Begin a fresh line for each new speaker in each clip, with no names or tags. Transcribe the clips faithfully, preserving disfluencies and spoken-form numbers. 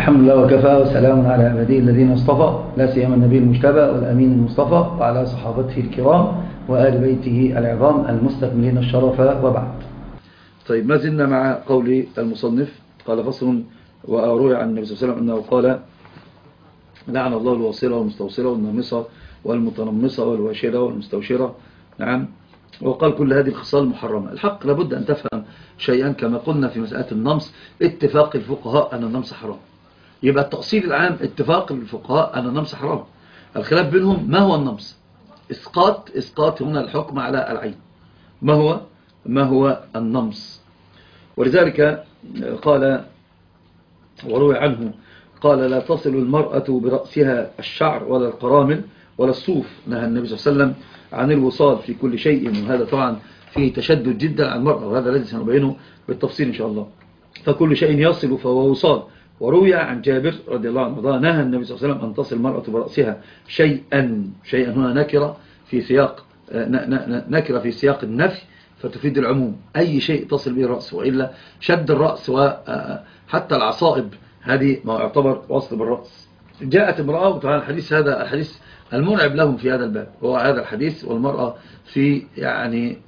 الحمد لله وكفى وسلام على عباده الذين اصطفى، لا سيما النبي المجتبى والأمين المصطفى وعلى صحابته الكرام وآل بيته العظام المستكملين الشرف، وبعد.
طيب، ما زلنا مع قول المصنف. قال فصل: وأروي عن النبي صلى الله عليه وسلم أنه قال: لعن الله الواصلة والمستوصلة والنامصة والمتنمصة والواشرة والمستوشرة. نعم. وقال كل هذه الخصال محرمة. الحق لابد أن تفهم شيئا، كما قلنا في مسألة النمص اتفاق الفقهاء أن النمص حرام. يبقى التأصيل العام اتفاق الفقهاء أن النمص حرام. الخلاف بينهم ما هو النمص. إسقاط إسقاط هنا الحكم على العين. ما هو ما هو النمص؟ ولذلك قال وروي عنه قال: لا تصل المرأة برأسها الشعر ولا القرامل ولا الصوف. نهى النبي صلى الله عليه وسلم عن الوصال في كل شيء، وهذا طبعا فيه تشدد جدا على المرأة، وهذا الذي سنبينه بالتفصيل إن شاء الله. فكل شيء يصل فهو وصال. وروي عن جابر رضي الله عنه: نهى النبي صلى الله عليه وسلم أن تصل المرأة برأسها شيئا. شيئا هنا نكرة في سياق نكرة في سياق النفي فتفيد العموم. أي شيء تصل به الرأس، وإلا شد الرأس وحتى العصائب هذه ما يعتبر وصل بالرأس. جاءت امرأة، وطبعا الحديث هذا الحديث المرعب لهم في هذا الباب هو هذا الحديث. والمرأة في يعني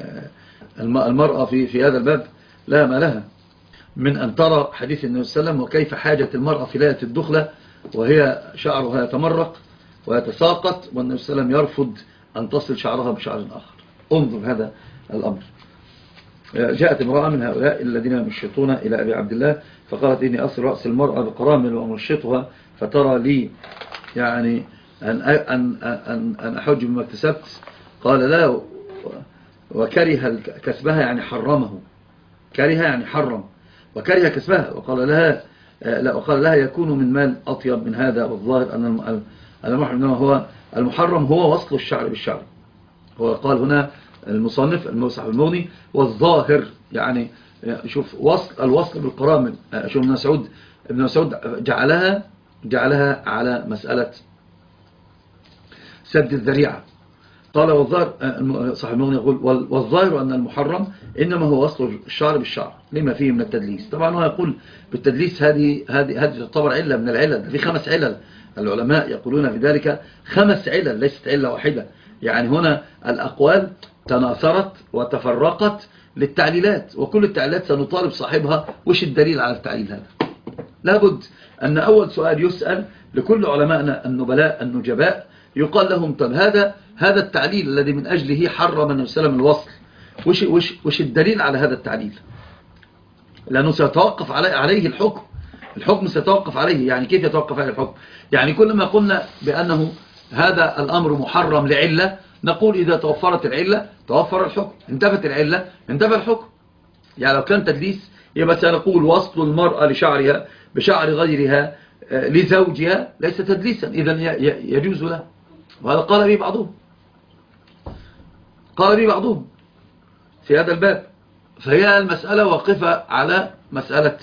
المرأة في في هذا الباب لا ما لها من أن ترى حديث النبي صلى الله عليه وسلم، وكيف حاجة المرأة في ليلة الدخلة وهي شعرها يتمرق ويتساقط، والنبي صلى الله عليه وسلم يرفض أن تصل شعرها بشعر آخر. انظر هذا الأمر. جاءت امرأة من هؤلاء الذين يمشطون إلى أبي عبد الله فقالت: إني أصل رأس المرأة بقرامل وأمشطها فترى لي يعني أن, أن, أن, أن أحج بما اكتسبت. قال: لا، وكره كسبها يعني حرمه. كره يعني حرم، وكره كسبها. وقال لها لا وقال لها: يكون من مال أطيب من هذا. والظاهر أن المحرم هو المحرم هو وصل الشعر بالشعر. هو قال هنا المصنف الموسح المغني: والظاهر يعني شوف وصل الوصل بالقرامل. شوف ابن مسعود ابن مسعود جعلها جعلها على مسألة سد الذريعة. قال: والظاهر صاحب المغني يقول: والظاهر أن المحرم إنما هو وصل الشعر بالشعر لما فيه من التدليس. طبعا هو يقول بالتدليس هذه هذه هذه تعتبر علة من العلل. في خمس علل العلماء يقولون في ذلك، خمس علل ليست علة واحدة. يعني هنا الأقوال تناثرت وتفرقت للتعليلات، وكل التعليلات سنطالب صاحبها وش الدليل على التعليل هذا. لابد أن أول سؤال يسأل لكل علماءنا النبلاء النجباء، يقال لهم: طب هذا هذا التعليل الذي من أجله حرم النبي صلى الله عليه وسلم الوصل، وش, وش, وش الدليل على هذا التعليل؟ لأنه سيتوقف عليه, عليه الحكم. الحكم سيتوقف عليه. يعني كيف يتوقف عليه الحكم؟ يعني كل ما قلنا بأنه هذا الأمر محرم لعلة، نقول إذا توفرت العلة توفر الحكم، انتفت العلة انتفى الحكم. يعني لو كان تدليس يبقى سنقول وصل المرأة لشعرها بشعر غيرها لزوجها ليس تدليسا، إذن يجوز له. وهذا قال به بعضهم قال به بعضهم في هذا الباب. فهي المسألة واقفة على مسألة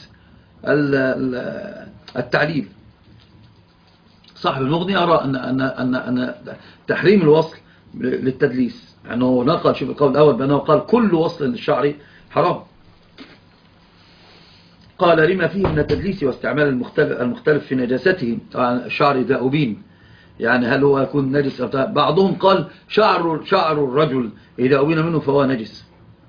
التعليل. صاحب المغني يرى أن, أن, أن, أن تحريم الوصل للتدليس، يعني نقل شوف القول الأول بأنه قال كل وصل للشعر حرام. قال: لما فيه من التدليس واستعمال المختلف, المختلف في نجاسته. طبعا الشعر إذا أبين يعني هل هو يكون نجس. بعضهم قال شعر, شعر الرجل إذا أبين منه فهو نجس،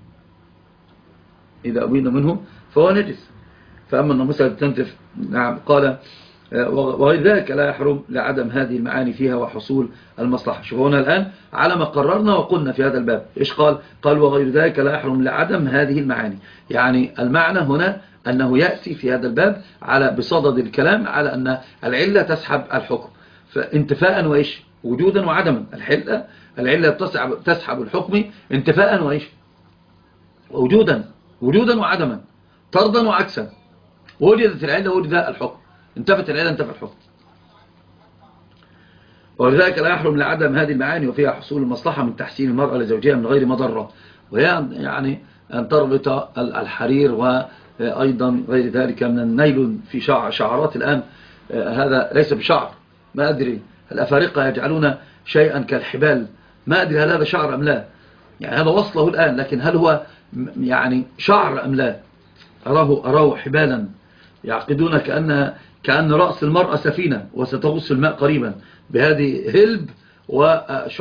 إذا أبين منه فهو نجس. فأما أنه مثلا تنتف. نعم. قال: وغير ذلك لا يحرم لعدم هذه المعاني فيها وحصول المصلحة. شوفوا هنا الآن على ما قررنا وقلنا في هذا الباب إيش قال؟ قال: وغير ذلك لا يحرم لعدم هذه المعاني. يعني المعنى هنا أنه يأتي في هذا الباب على بصدد الكلام على أن العلة تسحب الحكم، فانتفاء وإيش وجودا وعدما. الحلة العلة تسحب, تسحب الحكم انتفاء وإيش وجودا وجودا وعدما، طردا وعكسا. وجدت العلة وجد الحكم، انتفت العلة انتفى الحكم. ولذلك لا يحرم لعدم هذه المعاني وفيها حصول المصلحة من تحسين المرأة لزوجها من غير مضرة، وهي يعني أن تربط الحرير وأيضا غير ذلك من النيل في شعرات الآن. هذا ليس بشعر، ما أدري الأفارقة يجعلون شيئا كالحبال، ما أدري هل هذا شعر أم لا. يعني هذا وصله الآن، لكن هل هو يعني شعر أم لا؟ أراه, أراه حبالا يعقدون كأن كأن رأس المرأة سفينة وستغوص في الماء قريبا بهذه هلب و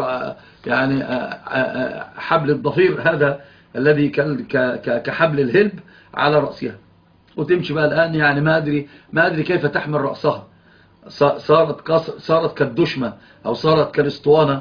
يعني حبل الضفير هذا الذي كحبل الهلب على رأسها، وتمشي بقى الآن يعني ما أدري ما أدري كيف تحمل رأسها، صارت صارت كالدشمة أو صارت كالاسطوانة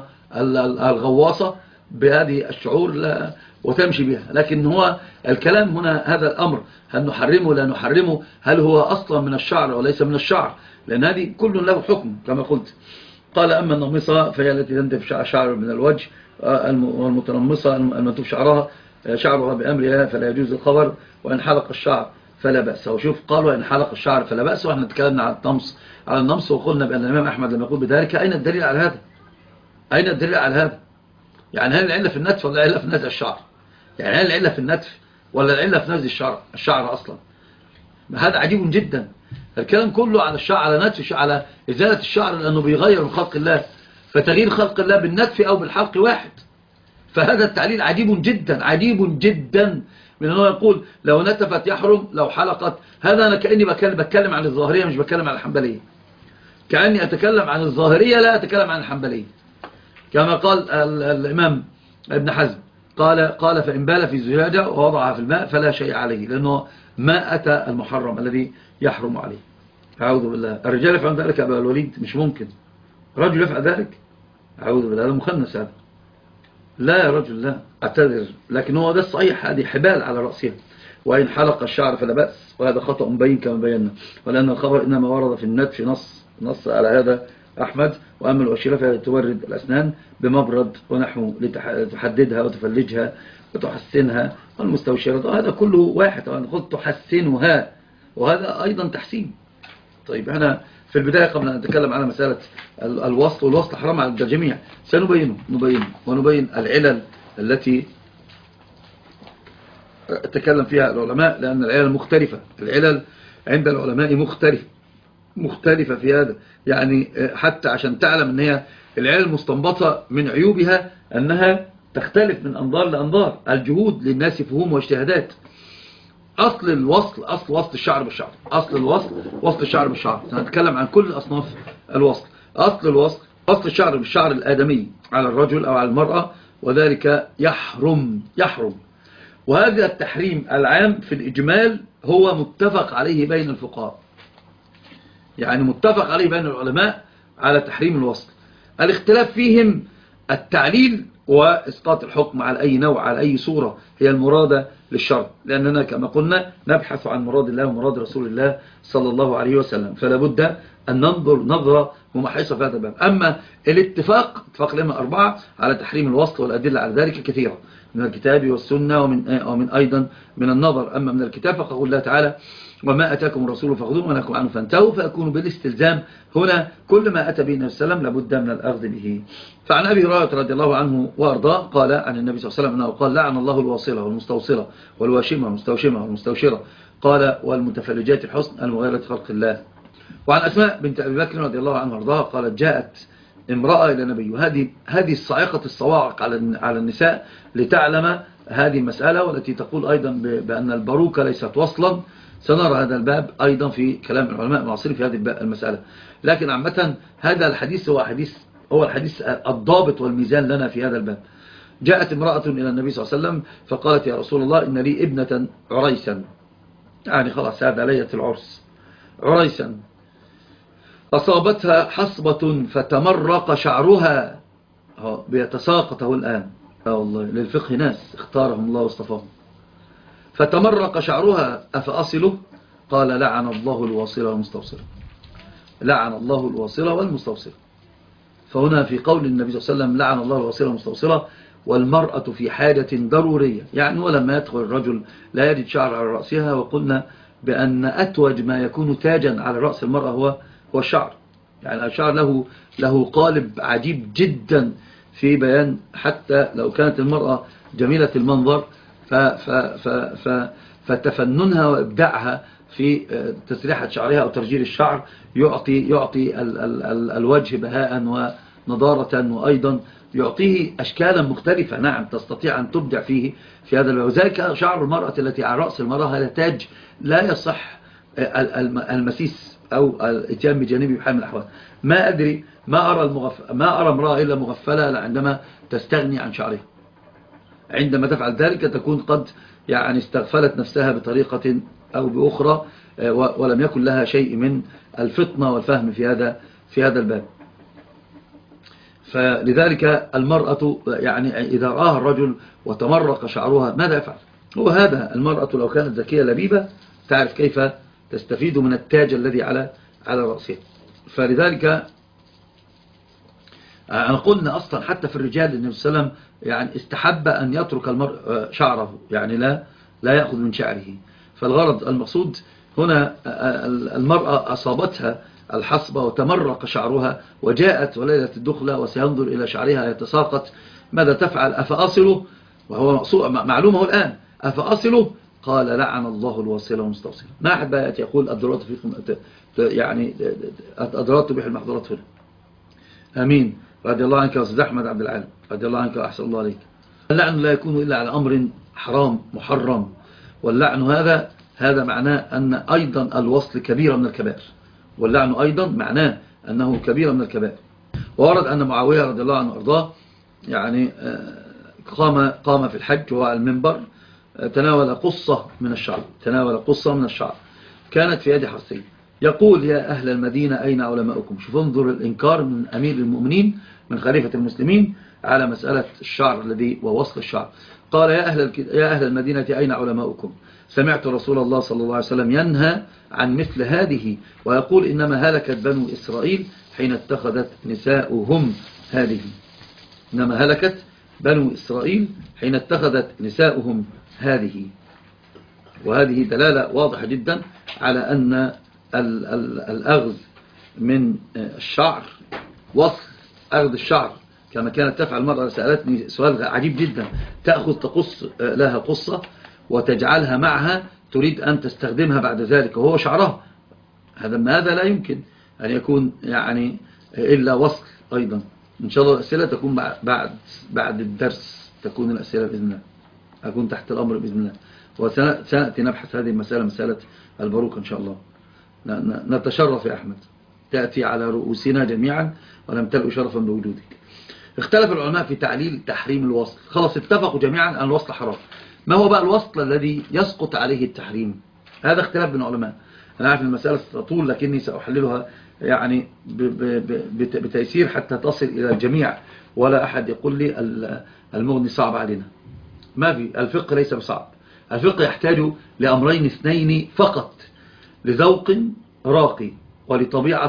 الغواصة بهذه الشعور لا وتمشي بها. لكن هو الكلام هنا هذا الأمر هل نحرمه لا نحرمه، هل هو أصلا من الشعر وليس من الشعر، لأن هذه كل له حكم كما قلت. قال أما النمصة فهي التي تنتف شعر من الوجه، والمتنمصة المنتوف شعرها شعرها بأمرها فلا يجوز الخبر، وإن حلق الشعر فلا بأس. وشوف قال وإن حلق الشعر فلا بأس، وإحنا تكلمنا على النمص على النمص وقلنا بأن الإمام أحمد لما يقول بذلك أين الدليل على هذا؟ أين الدليل على هذا؟ يعني هل العلة في النتف ولا العلة في نزع الشعر؟ يعني هل العلة في النتف ولا العلة في نزع الشعر الشعر أصلا؟ هذا عجيب جدا. الكلام كله على الشعر على نتف على إزالة الشعر، لأنه بيغير من خلق الله، فتغيير خلق الله بالنتف أو بالحلق واحد. فهذا التعليل عجيب جدا عجيب جدا من أنه يقول لو نتفت يحرم لو حلقت. هذا أنا كأني بتكلم, بتكلم عن الظاهرية مش بتكلم عن الحنبلية، كأني أتكلم عن الظاهرية لا أتكلم عن الحنبلية. كما قال الإمام ابن حزم قال قال فإن بال في زجاجة ووضعها في الماء فلا شيء عليه، لأنه ما أتى المحرم الذي يحرم عليه. أعوذ بالله. الرجال يفعل ذلك أبا الوليد؟ مش ممكن رجل يفعل ذلك، أعوذ بالله، هذا مخنث هذا. لا يا رجل لا، أعتذر، لكن هو ده الصحيح، هذه حبال على رأسها. وإن حلق الشعر فلا بأس، وهذا خطأ مبين كما بينا، ولأن الخبر إنما ورد في النتف نص نص على هذا أحمد. وأما الوشيرة فهي تورد الأسنان بمبرد ونحو لتحددها وتفلجها وتحسنها، والمستوشرة هذا كله واحد. أنا قلت تحسنها وهذا أيضا تحسين. طيب احنا في البداية قبل أن نتكلم على مسألة الوصل، والوصل حرام على الجميع، سنبينه نبين ونبين العلل التي تكلم فيها العلماء، لأن العلل مختلفة، العلل عند العلماء مختلفة مختلفة في هذا. يعني حتى عشان تعلم أن هي العلل مستنبطة من عيوبها أنها تختلف من أنظار لأنظار، الجهود للناس فهوم واجتهادات. أصل الوصل أصل وصل الشعر بالشعر، أصل الوصل وصل الشعر بالشعر، سنتكلم عن كل أصناف الوصل. أصل الوصل وصل الشعر بالشعر الآدمي على الرجل أو على المرأة، وذلك يحرم يحرم وهذا التحريم العام في الإجمال هو متفق عليه بين الفقهاء، يعني متفق عليه بين العلماء على تحريم الوصل. الاختلاف فيهم التعليل وإسقاط الحكم على أي نوع على أي صورة هي المرادة للشرع، لأننا كما قلنا نبحث عن مراد الله ومراد رسول الله صلى الله عليه وسلم، فلا بد أن ننظر نظرة ممحصة في هذا الباب. أما الاتفاق اتفاق الأئمة أربعة على تحريم الوصل والأدلة على ذلك كثيرة من الكتاب والسنة ومن, ومن أيضا من النظر. أما من الكتاب فقال الله تعالى وما أتاكم الرسول فخذوه ونهاكم عنه فانتهوا، فيكون بالاستلزام هنا كل ما أتى به النبي صلى الله عليه وسلم لابد من الأخذ به. فعن أبي هريرة رضي الله عنه وأرضاه قال عن النبي صلى الله عليه وسلم أنه قال لعن الله الواصلة والمستوصلة والواشمة والمستوشمة والمستوشرة، قال والمتفلجات الحسن المغيرة خلق الله. وعن أسماء بنت أبي بكر رضي الله عنها وأرضاها قالت جاءت امرأة إلى النبي، وهذه هذه الصاعقة الصواعق على على النساء لتعلم هذه المسألة، والتي تقول أيضا بأن البروكة ليست وصلا. سنرى هذا الباب أيضا في كلام العلماء المعاصرين في هذه المسألة. لكن عامة هذا الحديث هو حديث هو الحديث الضابط والميزان لنا في هذا الباب. جاءت امرأة إلى النبي صلى الله عليه وسلم فقالت يا رسول الله إن لي ابنة عريسا، يعني خلاص هذا ليلة العرس، عريسا أصابتها حصبة فتمرق شعرها، بيتساقطه الآن. آه والله للفقه ناس اختارهم الله واصطفاهم. فتمرق شعرها أفأصله؟ قال لعن الله الواصلة والمستوصلة، لعن الله الواصلة والمستوصلة. فهنا في قول النبي صلى الله عليه وسلم لعن الله الواصلة والمستوصلة، والمرأة في حاجة ضرورية، يعني ولما يدخل الرجل لا يجد شعر على رأسها، وقلنا بأن أتوج ما يكون تاجا على رأس المرأة هو هو الشعر. يعني الشعر له له قالب عجيب جدا في بيان، حتى لو كانت المرأة جميلة المنظر ف ف ف ف فتفننها وإبداعها في تسريحة شعرها أو ترجيل الشعر يعطي يعطي ال ال ال الوجه بهاء ونضارة، وأيضا يعطيه أشكالا مختلفة. نعم تستطيع أن تبدع فيه في هذا الوجه. وذلك شعر المرأة التي على رأس المرأة هذا تاج لا يصح المسيس أو الاتيان بجانبي بحال من الأحوال. ما أدري، ما أرى, المغف... ما أرى امرأة إلا مغفلة عندما تستغني عن شعرها. عندما تفعل ذلك تكون قد يعني استغفلت نفسها بطريقة أو بأخرى، ولم يكن لها شيء من الفطنة والفهم في هذا في هذا الباب. فلذلك المرأة يعني إذا رآها الرجل وتمرق شعرها ماذا يفعل؟ هو هذا. المرأة لو كانت ذكية لبيبة تعرف كيف تستفيد من التاج الذي على على رأسها. فلذلك أنا قلنا أصلا حتى في الرجال النبي صلى الله عليه وسلم يعني استحب أن يترك المرء شعره، يعني لا لا يأخذ من شعره. فالغرض المقصود هنا المرأة أصابتها الحصبة وتمرق شعرها وجاءت وليلة الدخلة وسينظر إلى شعرها يتساقط، ماذا تفعل؟ أفأصله؟ وهو معلومه الآن، أفأصله؟ قال لعن الله الواصلة والمستوصلة. ما أحد بقى يقول الضرورات فيكم يعني الضرورات تبيح المحظورات هنا. آمين. رضي الله عنك يا أستاذ أحمد عبد العالم، رضي الله عنك وأحسن الله عليك. اللعن لا يكون إلا على أمر حرام محرم، واللعن هذا هذا معناه أن أيضا الوصل كبيرة من الكبائر، واللعن أيضا معناه أنه كبيرة من الكبائر. وورد أن معاوية رضي الله عنه وأرضاه يعني قام قام في الحج وهو على المنبر، تناول قصة من الشعر تناول قصة من الشعر كانت في يد حرسي، يقول يا أهل المدينة أين علماؤكم؟ شوف انظر الإنكار من أمير المؤمنين من خليفة المسلمين على مسألة الشعر الذي ووصل الشعر. قال يا أهل, يا أهل المدينة أين علماؤكم؟ سمعت رسول الله صلى الله عليه وسلم ينهى عن مثل هذه ويقول إنما هلكت بنو إسرائيل حين اتخذت نساؤهم هذه. إنما هلكت بنو إسرائيل حين اتخذت نساؤهم هذه. وهذه دلالة واضحة جدا على أن الأخذ من الشعر وصل أخذ الشعر كما كانت تفعل المرأة. سألتني سؤال عجيب جدا، تأخذ تقص لها قصة وتجعلها معها تريد أن تستخدمها بعد ذلك وهو شعرها. هذا ماذا لا يمكن أن يكون يعني إلا وصل. أيضا إن شاء الله الأسئلة تكون بعد بعد الدرس، تكون الأسئلة بإذن الله، أكون تحت الأمر بإذن الله. وسنأتي نبحث هذه المسألة، مسألة البروك إن شاء الله. نتشرف يا أحمد، تأتي على رؤوسنا جميعا ونمتلئ شرفا بوجودك. اختلف العلماء في تعليل تحريم الوصل. خلاص اتفقوا جميعا أن الوصل حرام. ما هو بقى الوصل الذي يسقط عليه التحريم؟ هذا اختلاف بين العلماء. أنا عارف المسألة ستطول لكني سأحللها يعني بتيسير حتى تصل إلى الجميع ولا أحد يقول لي المغني صعب علينا. ما في، الفقه ليس بصعب. الفقه يحتاج لأمرين اثنين فقط، لذوق راقي ولطبيعة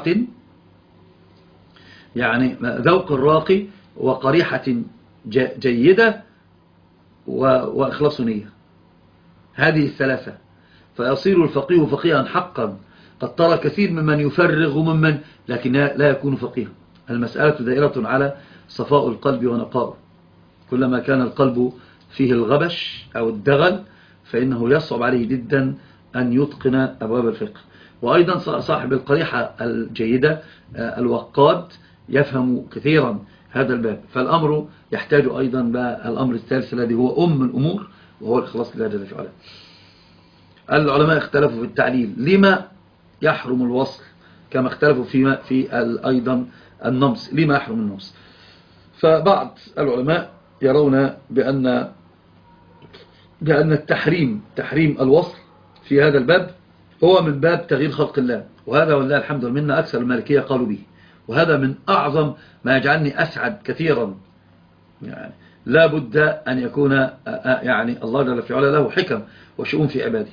يعني ذوق راقي وقريحة جيدة وإخلاص نية. هذه الثلاثة فيصير الفقيه فقيها حقا. قد ترى كثير ممن يفرغ ممن لكن لا يكون فقيها. المسألة دائرة على صفاء القلب ونقاءه. كلما كان القلب فيه الغبش أو الدغل فإنه يصعب عليه جدا أن يتقن أبواب الفقه. وأيضا صاحب القريحة الجيدة الوقاد يفهم كثيرا هذا الباب. فالأمر يحتاج أيضا الأمر الثالث الذي هو أم الأمور وهو الإخلاص لله جل وعلا. العلماء اختلفوا في التعليل لما يحرم الوصل، كما اختلفوا فيما في أيضا النمص لما يحرم النمص. فبعض العلماء يرون بأن بأن التحريم تحريم الوصل في هذا الباب هو من باب تغيير خلق الله، وهذا والله الحمد لله أكثر المالكية قالوا به. وهذا من أعظم ما يجعلني أسعد كثيرا. يعني لا بد أن يكون يعني الله جل في علا له حكم وشؤون في عباده.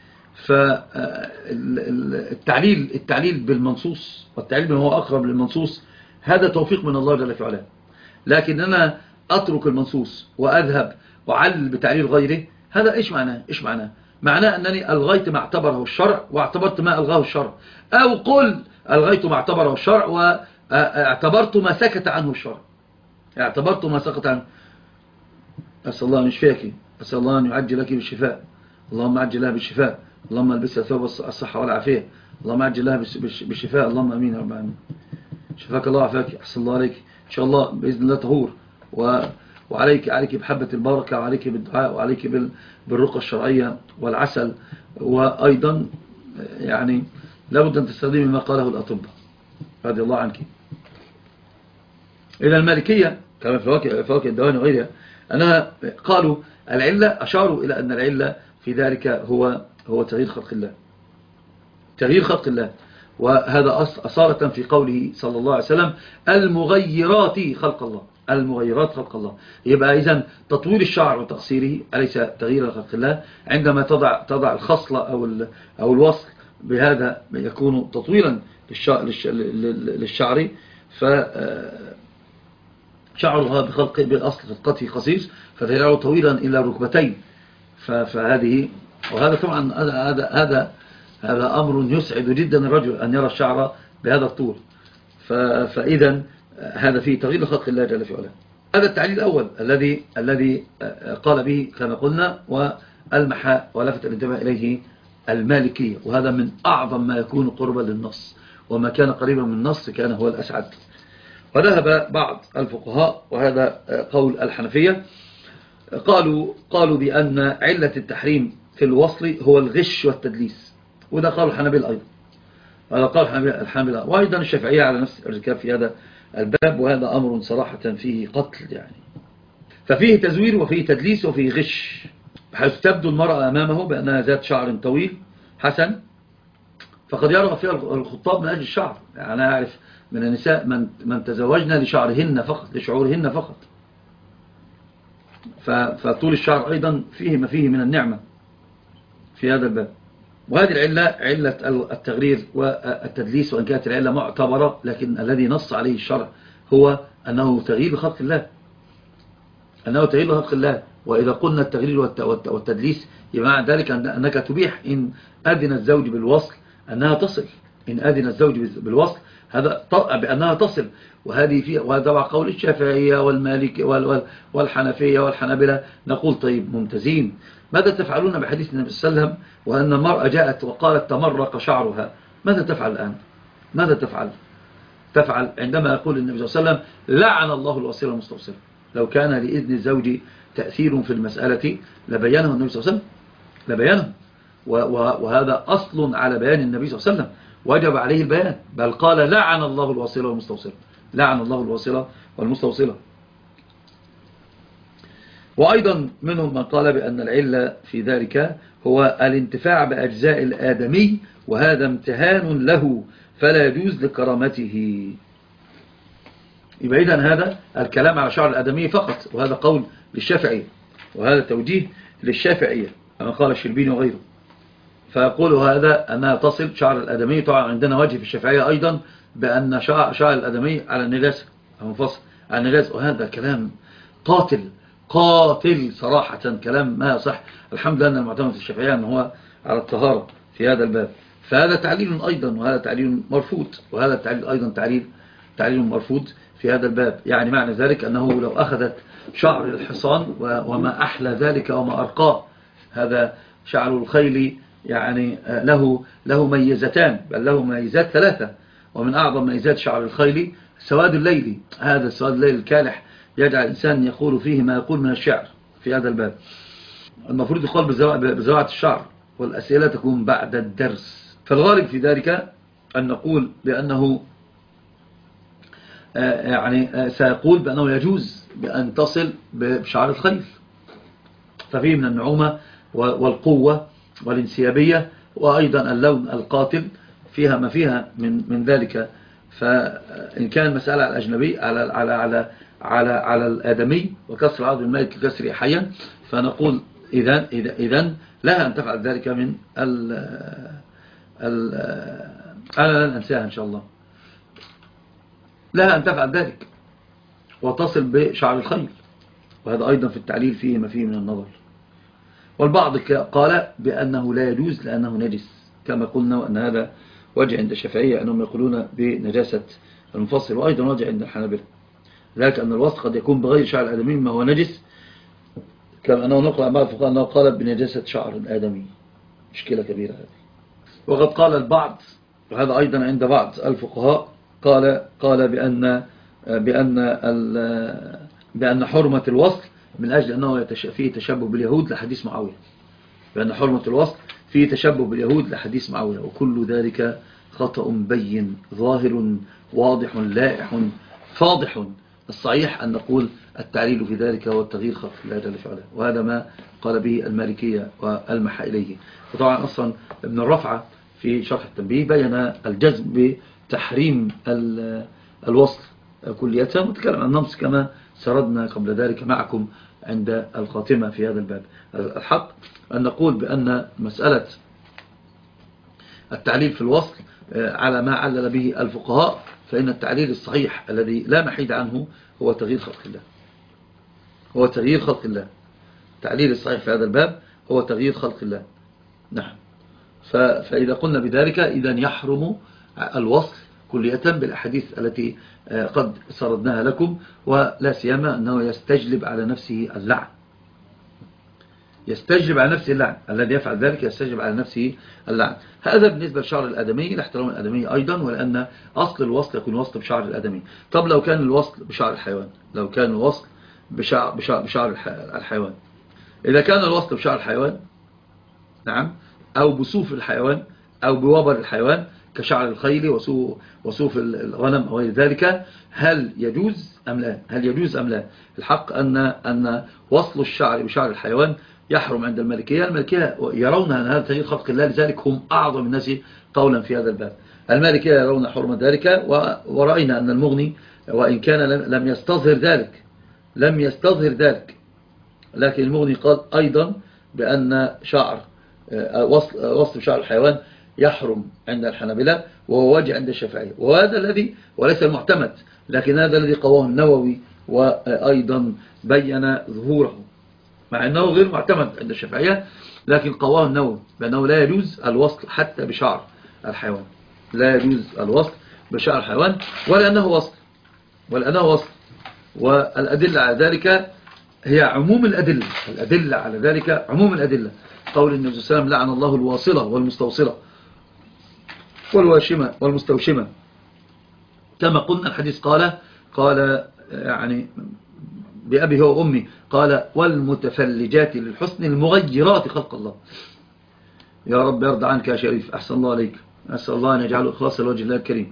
فالتعليل التعليل بالمنصوص والتعليل من هو أقرب للمنصوص هذا توفيق من الله جل في علا. لكن أنا أترك المنصوص وأذهب وعلل بتعليل غيره، هذا إيش معناه؟ إيش معناه؟ معناه أنني ألغيت ما اعتبره الشرع واعتبرت ما ألغاه الشرع، أو قل ألغيت ما اعتبره الشرع واعتبرت ما سكت عنه الشرع. اعتبرت ما سكت عنه. أسأل الله أن يشفيك، أسأل الله أن يعجل لك بالشفاء، اللهم عجل لها بالشفاء، اللهم البسها ثوب الصحة والعافية، اللهم عجل لها بالشفاء، اللهم أمين يا رب العالمين. شفاك الله وعافاك، أحسن الله عليك إن شاء الله بإذن الله طهور. و وعليك عليك بحبة البركة، وعليك بالدعاء، وعليك بالرقى الشرعية والعسل. وأيضا يعني لابد أن تستخدمي ما قاله الأطباء رضي الله عنك. إلى المالكية كما في فواكه الدواني وغيرها أنها قالوا العلة، أشاروا إلى أن العلة في ذلك هو هو تغيير خلق الله، تغيير خلق الله. وهذا أصالة في قوله صلى الله عليه وسلم المغيرات خلق الله، المغيرات خلق الله. يبقى إذن تطويل الشعر وتقصيره أليس تغيير خلق الله؟ عندما تضع تضع الخصلة أو أو الوصل بهذا يكون تطويلا للشعر، ف شعرها بخلق بأصل خلقته خصيص فتجعله طويلا إلى ركبتين. فهذه وهذا طبعا هذا هذا هذا أمر يسعد جدا الرجل أن يرى الشعر بهذا الطول. فإذا هذا فيه تغيير خلق الله جل في علاه. هذا التعليل الأول الذي الذي قال به كما قلنا، والمحى ولفت الانتباه إليه المالكية، وهذا من أعظم ما يكون قربا للنص، وما كان قريبا من النص كان هو الأسعد. وذهب بعض الفقهاء وهذا قول الحنفية قالوا قالوا بأن علة التحريم في الوصل هو الغش والتدليس، وده قال الحنابلة أيضا، هذا قال الحنابلة وأيضا الشافعية على نفس الركاب في هذا الباب، وهذا أمر صراحة فيه قتل يعني. ففيه تزوير وفيه تدليس وفيه غش، بحيث تبدو المرأة أمامه بأنها ذات شعر طويل حسن، فقد يرغب فيها الخطاب من أجل الشعر. يعني أنا أعرف من النساء من, من تزوجنا لشعرهن فقط، لشعورهن فقط. فطول الشعر أيضا فيه ما فيه من النعمة في هذا الباب. وهذه العلة علة التغرير والتدليس، وإن كانت العلة معتبرة، لكن الذي نص عليه الشرع هو أنه تغيير خلق الله، أنه تغيير خلق الله. وإذا قلنا التغيير والتدليس يبقى ذلك أنك تبيح إن أذن الزوج بالوصل أنها تصل، إن أذن الزوج بالوصل هذا بأنها تصل. وهذه فيها، وهذا مع قول الشافعية والمالك والحنفية والحنابلة. نقول طيب ممتازين، ماذا تفعلون بحديث النبي صلى الله عليه وسلم وأن المرأة جاءت وقالت تمرق شعرها؟ ماذا تفعل الآن؟ ماذا تفعل؟ تفعل عندما يقول النبي صلى الله عليه وسلم لعن الله الوصيل المستوصل. لو كان لإذن الزوج تأثير في المسألة لبيانه النبي صلى الله عليه وسلم، لبيانه. وهذا أصل على بيان النبي صلى الله عليه وسلم، وجب عليه البيان. بل قال لعن الله الوصيل والمستوصل، لعن الله الوصيل والمستوصلة. وأيضا منهم من قال بأن العلة في ذلك هو الانتفاع بأجزاء الآدمي، وهذا امتهان له فلا يجوز لكرامته. يبقى إذن هذا الكلام على شعر الآدمي فقط، وهذا قول للشافعية، وهذا توجيه للشافعية كما قال الشربيني وغيره. فيقول هذا أنها تصل شعر الآدمي. طبعا عندنا وجه في الشافعية أيضا بأن شعر, شعر الآدمي على النجاسة، منفصل عن النجاسة، وهذا كلام قاتل قاتل صراحة، كلام ما يصح. الحمد لله أن المعتمد في الشافعية أنه هو على الطهارة في هذا الباب. فهذا تعليل أيضا، وهذا تعليل مرفوض، وهذا تعليل أيضا تعليل تعليل مرفوض في هذا الباب. يعني معنى ذلك أنه لو أخذت شعر الحصان وما أحلى ذلك وما أرقاه، هذا شعر الخيل يعني له له ميزتان، بل له ميزات ثلاثة، ومن أعظم ميزات شعر الخيل السواد الليلي. هذا السواد الليلي الكالح يجعل الإنسان يقول فيه ما يقول من الشعر في هذا الباب. المفروض يقال بزراعة الشعر، والأسئلة تكون بعد الدرس. فالغالب في ذلك أن نقول بأنه يعني سيقول بأنه يجوز بأن تصل بشعر الخيل، ففيه من النعومة والقوة والانسيابية، وأيضا اللون القاتل فيها ما فيها من من ذلك. فإن كان مسألة على الأجنبي على على على على على الآدمي وكسر عظم الميت ككسر حيا، فنقول إذن إذن لها أن تفعل ذلك من ال ال أنا لن أنساها إن شاء الله، لها أن تفعل ذلك وتصل بشعر الخيل. وهذا أيضا في التعليل فيه ما فيه من النظر. والبعض قال بأنه لا يجوز لأنه نجس، كما قلنا، وأن هذا وجه عند الشافعية أنهم يقولون بنجاسة المفصل، وأيضا وجه عند الحنابلة، لكن أن الوصل قد يكون بغير شعر الآدمي ما هو نجس، كما أنه نقل عن بعض الفقهاء أنه قال بنجاسة شعر الآدمي. مشكلة كبيرة هذه. وقد قال البعض، وهذا أيضا عند بعض الفقهاء، قال قال بأن بأن بأن حرمة الوصل من أجل أنه فيه تشبه باليهود لحديث معاوية، بأن حرمة الوصل في تشبه باليهود لحديث معاوية، وكل ذلك خطأ بين ظاهر واضح لائح فاضح. الصحيح أن نقول التعليل في ذلك هو التغيير خلق الله جل وعلا، وهذا ما قال به المالكية والمح إليه. وطبعا أصلا ابن الرفعة في شرح التنبيه بين الجزم بتحريم الوصل كلية، وتكلم عن النمس كما سردنا قبل ذلك معكم عند الخاتمة في هذا الباب. الحق أن نقول بأن مسألة التعليل في الوصل على ما علل به الفقهاء، فإن التعليل الصحيح الذي لا محيد عنه هو تغيير خلق الله، هو تغيير خلق الله. التعليل الصحيح في هذا الباب هو تغيير خلق الله. نعم. فإذا قلنا بذلك إذن يحرم الوصل كلية بالأحاديث التي قد سردناها لكم، ولا سيما أنه يستجلب على نفسه اللعن، يستجلب على نفسه اللعن. الذي يفعل ذلك يستجلب على نفسه اللعن. هذا بالنسبة لشعر الآدمي، لاحترام الآدمي أيضا، ولأن أصل الوصل يكون وصل بشعر الآدمي. طب لو كان الوصل بشعر الحيوان، لو كان الوصل بشعر, بشعر, بشعر الحيوان، إذا كان الوصل بشعر الحيوان نعم، أو بصوف الحيوان أو بوبر الحيوان كشعر الخيل وصوف الغنم أو غير ذلك، هل يجوز أم لا؟ هل يجوز أم لا؟ الحق أن أن وصل الشعر بشعر الحيوان يحرم عند المالكية. المالكية يرون أن هذا تغيير خلق الله، لذلك هم أعظم الناس قولا في هذا الباب. المالكية يرون حرمة ذلك، ورأينا أن المغني وإن كان لم يستظهر ذلك لم يستظهر ذلك لكن المغني قال أيضا بأن شعر وصل, وصل شعر الحيوان يحرم عند الحنابلة، وهو واجه عند الشافعية، وهذا الذي وليس المعتمد، لكن هذا الذي قواه النووي وأيضا بين ظهوره، مع أنه غير معتمد عند الشافعية، لكن قواه النووي بأنه لا يجوز الوصل حتى بشعر الحيوان، لا يجوز الوصل بشعر الحيوان، ولأنه وصل ولأنه وصل والأدلة على ذلك هي عموم الأدلة الأدلة على ذلك عموم الأدلة. قول النبي صلى الله عليه وسلم: لعن الله الواصلة والمستوصلة والواشمة والمستوشمة. كما قلنا الحديث قال قال يعني بأبي هو وأمي، قال: والمتفلجات للحسن المغيرات خلق الله. يا رب يرضى عنك يا شريف، أحسن الله عليك، أسأل الله أن يجعله إخلاصا لوجه الله الكريم.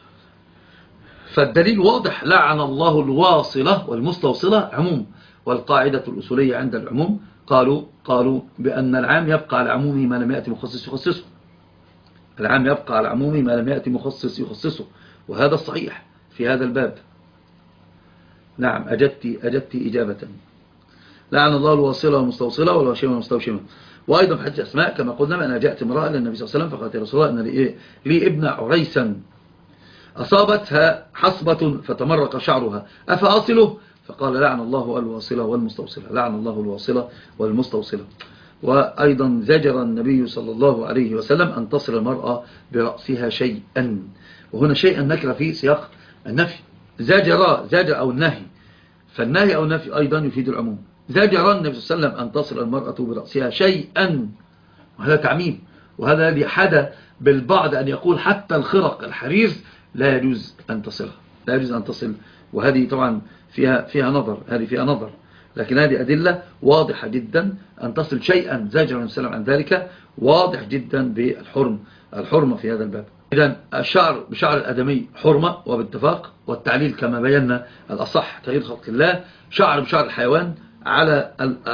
فالدليل واضح: لعن الله الواصلة والمستوصلة عموم، والقاعدة الأصولية عند العموم قالوا قالوا بأن العام يبقى على عمومه ما لم يأتي مخصص يخصصه. العام يبقى على عمومه ما لم يأتي مخصص يخصصه، وهذا الصحيح في هذا الباب. نعم، أجدت أجدت إجابة. لعن الله الواصلة والمستوصلة والواشمة والمستوشمة. وأيضا في حديث أسماء كما قلنا أنها جاءت امرأة للنبي صلى الله عليه وسلم فقالت: يا رسول الله، إن لي, لي ابن عريسا أصابتها حصبة فتمرق شعرها أفأصله؟ فقال: لعن الله الواصلة والمستوصلة، لعن الله الواصلة والمستوصلة. وأيضا زجر النبي صلى الله عليه وسلم أن تصل المرأة برأسها شيئا، وهنا شيئا نكرة في سياق النفي. زجر زجر أو النهي، فالنهي أو النفي أيضا يفيد العموم. زجر النبي صلى الله عليه وسلم أن تصل المرأة برأسها شيئا، وهذا تعميم، وهذا الذي حدا بالبعض أن يقول حتى الخرق الحرير لا يجوز أن تصلها، لا يجوز أن تصل، وهذه طبعا فيها فيها نظر، هذه فيها نظر، لكن هذه أدلة واضحة جدا. أن تصل شيئا زجر النبي صلى الله عليه وسلم عن ذلك واضح جدا بالحرم الحرمة في هذا الباب. إذن الشعر بشعر الآدمي حرمة وباتفاق، والتعليل كما بينا الأصح تغيير خلق الله. شعر بشعر الحيوان على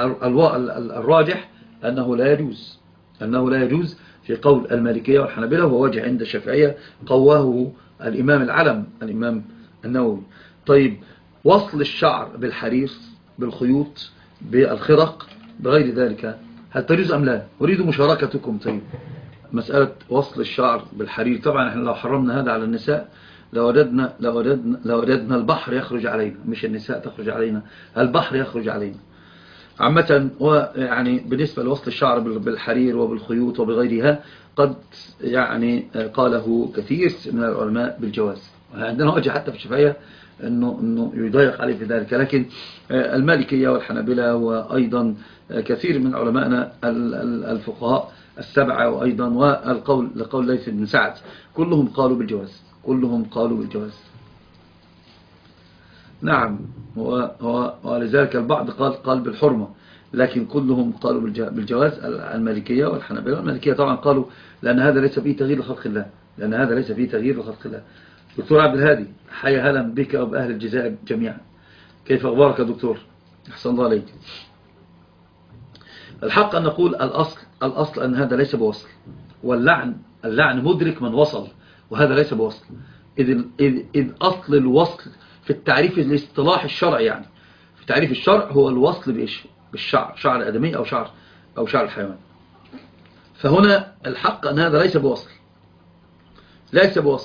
الراجح أنه لا يجوز، أنه لا يجوز في قول المالكية والحنابلة، وهو وجه عند الشافعية قواه الإمام العلم الإمام النووي. طيب، وصل الشعر بالحرير بالخيوط بالخرق بغير ذلك هل تجوز أم لا؟ أريد مشاركتكم. طيب، مسألة وصل الشعر بالحرير، طبعا احنا لو حرمنا هذا على النساء لوجدنا لوجدنا لوجدنا البحر يخرج علينا، مش النساء تخرج علينا، البحر يخرج علينا عامة. ويعني بالنسبة لوصل الشعر بالحرير وبالخيوط وبغيرها قد يعني قاله كثير من العلماء بالجواز، عندنا وجه حتى في الشافعية انه انه يضيق عليه في ذلك، لكن المالكية والحنابلة وايضا كثير من علمائنا الفقهاء السبعة وايضا والقول لقول ليث بن سعد كلهم قالوا بالجواز، كلهم قالوا بالجواز. نعم، ولذلك البعض قال قال بالحرمة، لكن كلهم قالوا بالجواز. المالكية والحنابلة. المالكية طبعا قالوا لأن هذا ليس فيه تغيير لخلق الله، لأن هذا ليس فيه تغيير لخلق الله. دكتور عبد الهادي، حيا هلا بك وبأهل الجزائر جميعا. كيف أخبارك يا دكتور؟ أحسن الله عليك. الحق أن نقول الأصل الأصل أن هذا ليس بوصل، واللعن اللعن مدرك من وصل، وهذا ليس بوصل. إذ, إذ, إذ أصل الوصل في التعريف الاصطلاح الشرعي، يعني في تعريف الشرع هو الوصل بإيش؟ بالشعر، شعر الآدمي أو شعر أو شعر الحيوان. فهنا الحق أن هذا ليس بوصل، ليس بوصل،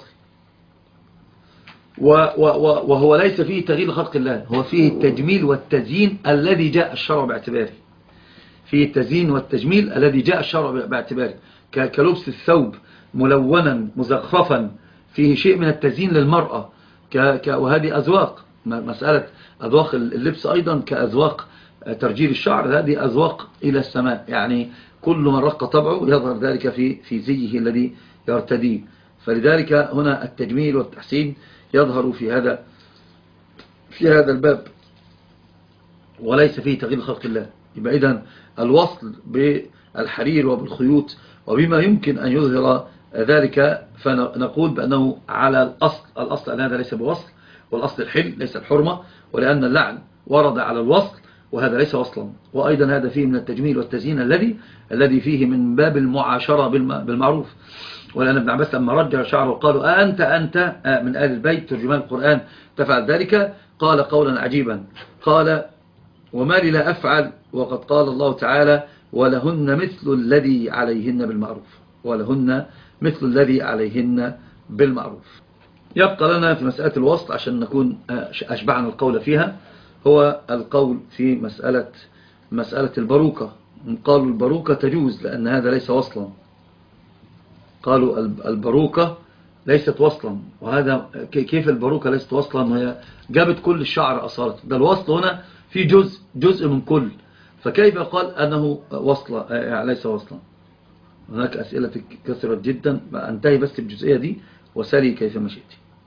وهو ليس فيه تغيير خلق الله، هو فيه التجميل والتزيين الذي جاء الشرع باعتباره، فيه التزيين والتجميل الذي جاء الشرع باعتباره، كلبس الثوب ملونا مزخرفا، فيه شيء من التزيين للمرأة، وهذه أذواق، مسألة أذواق اللبس أيضا كأذواق ترجيل الشعر، هذه أذواق إلى السماء، يعني كل من رق طبعه يظهر ذلك في في زيه الذي يرتديه. فلذلك هنا التجميل والتحسين يظهر في هذا في هذا الباب، وليس فيه تغيير خلق الله. يبقى إذن الوصل بالحرير وبالخيوط وبما يمكن أن يظهر ذلك، فنقول بأنه على الأصل، الأصل أن هذا ليس بوصل، والأصل الحل ليس الحرمة، ولأن اللعن ورد على الوصل وهذا ليس وصلا. وأيضا هذا فيه من التجميل والتزيين الذي الذي فيه من باب المعاشرة بالمعروف. ولأن ابن عباس لما رجع شعره قالوا أنت أنت من آل البيت ترجمان القرآن تفعل ذلك؟ قال قولا عجيبا، قال وما لي لا أفعل وقد قال الله تعالى ولهن مثل الذي عليهن بالمعروف، ولهن مثل الذي عليهن بالمعروف. يبقى لنا في مسألة الوصل عشان نكون أشبعنا القول فيها، هو القول في مسألة مسألة البروكة. قالوا البروكة تجوز لأن هذا ليس وصلا، قالوا البروكة ليست وصلا. وهذا كيف البروكة ليست وصلا وهي جابت كل الشعر أصالة؟ ده الوصل هنا في جزء جزء من كل، فكيف قال أنه وصل يعني ليس وصلا؟ هناك أسئلة كثيرة جدا، أنتهي بس بالجزئية دي وسالي كيف مشيت.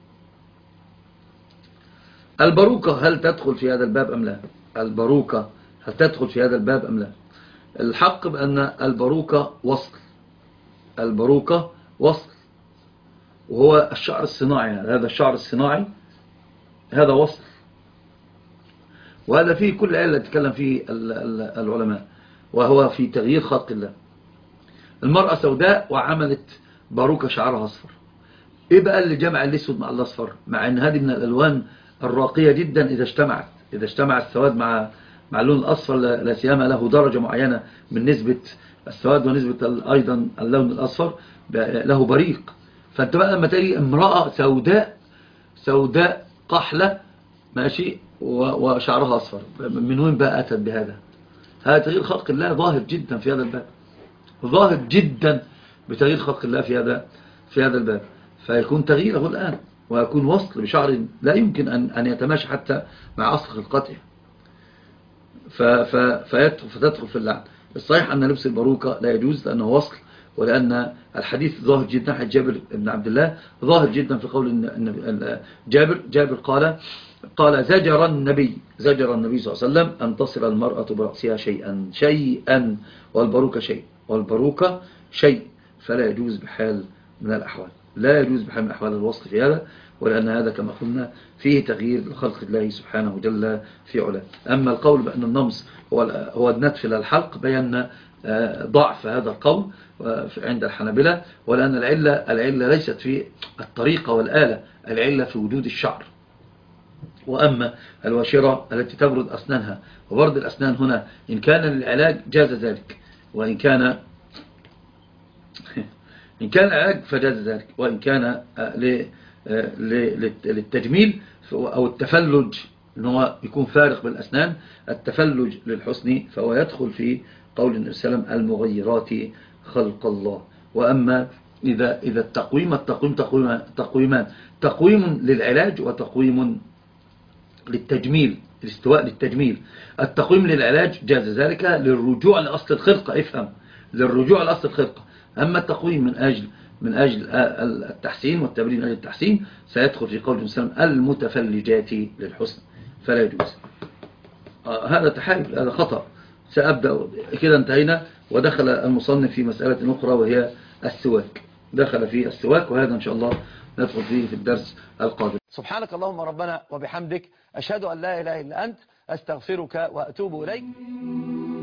البروكة هل تدخل في هذا الباب أم لا؟ البروكة هل تدخل في هذا الباب أم لا؟ الحق بأن البروكة وصل، البروكة وصل، وهو الشعر الصناعي، هذا الشعر الصناعي هذا وصل، وهذا فيه كل آية تتكلم فيه العلماء، وهو في تغيير خلق الله. المرأة سوداء وعملت باروكة شعرها أصفر، إيه بقى اللي جمع الأسود مع الأصفر؟ مع أن هذه من الألوان الراقية جدا إذا اجتمعت، إذا اجتمع السواد مع مع اللون الأصفر، لا سيما له درجة معينة من نسبة السواد ونسبة أيضا اللون الأصفر له بريق. فأنت بقى لما تلاقي امرأة سوداء سوداء قحلة ماشي وشعرها أصفر، من وين بقى أتت بهذا؟ هذا تغيير خلق الله ظاهر جدا في هذا الباب، ظاهر جدا بتغيير خلق الله في هذا في هذا الباب، فيكون تغييره الآن ويكون وصل بشعر لا يمكن أن أن يتماشى حتى مع أصل خلقته، فتدخل في اللعن. الصحيح أن لبس الباروكة لا يجوز لأنه وصل، ولأن الحديث ظاهر جدا، حديث جابر بن عبد الله ظاهر جدا في قول إن جابر جابر قال قال زجر النبي زجر النبي صلى الله عليه وسلم أن تصل المرأة برأسها شيئا شيئا والباروكة شيء والباروكة شيء، فلا يجوز بحال من الأحوال، لا يجوز بحال من أحوال الوصل في هذا، ولأن هذا كما قلنا فيه تغيير لخلق الله سبحانه جل في علاه. أما القول بأن النمص هو هو النتف للحلق بينا ضعف هذا القول عند الحنابلة، ولأن العلة العلة ليست في الطريقة والآلة، العلة في وجود الشعر. وأما الواشرة التي تبرد أسنانها، وبرد الأسنان هنا إن كان للعلاج جاز ذلك، وإن كان إن كان العلاج فجاز ذلك، وإن كان للتجميل أو التفلج إن هو يكون فارق بالأسنان، التفلج للحسن، فهو يدخل في قول النبي صلى الله عليه وسلم المغيرات خلق الله. وأما إذا إذا التقويم التقويم تقويمان، تقويم للعلاج وتقويم للتجميل، الاستواء للتجميل. التقويم للعلاج جاز ذلك للرجوع لأصل الخلقة، افهم، للرجوع لأصل الخلقة. أما التقويم من أجل من أجل التحسين والتبرين أجل التحسين سيدخل في قول النبي صلى الله عليه وسلم المتفلجات للحسن، فلا يجوز. آه هذا تحايل، هذا خطأ سأبدأ كده. انتهينا، ودخل المصنف في مسألة أخرى وهي السواك. دخل في السواك، وهذا إن شاء الله ندخل فيه في الدرس القادم.
سبحانك اللهم ربنا وبحمدك، أشهد أن لا إله إلا أنت، أستغفرك وأتوب إليك.